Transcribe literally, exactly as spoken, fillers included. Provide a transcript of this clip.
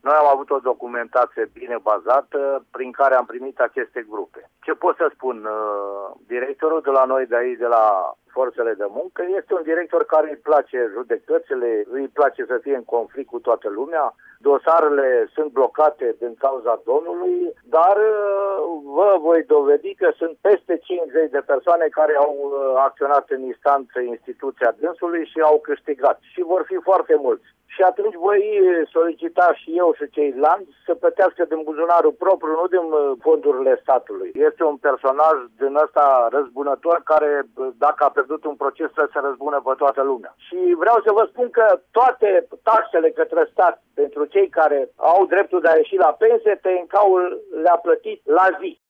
Noi am avut o documentație bine bazată prin care am primit aceste grupe. Ce pot să spun? Directorul de la noi de aici, de la forțele de muncă, este un director care îi place judecățile, îi place să fie în conflict cu toată lumea. Dosarele sunt blocate din cauza domnului, dar vă voi dovedi că sunt peste cincizeci de persoane care au acționat în instanță instituția dânsului și au câștigat. Și vor fi foarte mulți. Și atunci voi solicita și eu și ceilalți să plătească din buzunarul propriu, nu din fondurile statului. Este un personaj din ăsta răzbunător care, dacă a pierdut un proces, să se răzbună pe toată lumea. Și vreau să vă spun că toate taxele către stat pentru cei care au dreptul de a ieși la pensie, T N K-ul le-a plătit la zi.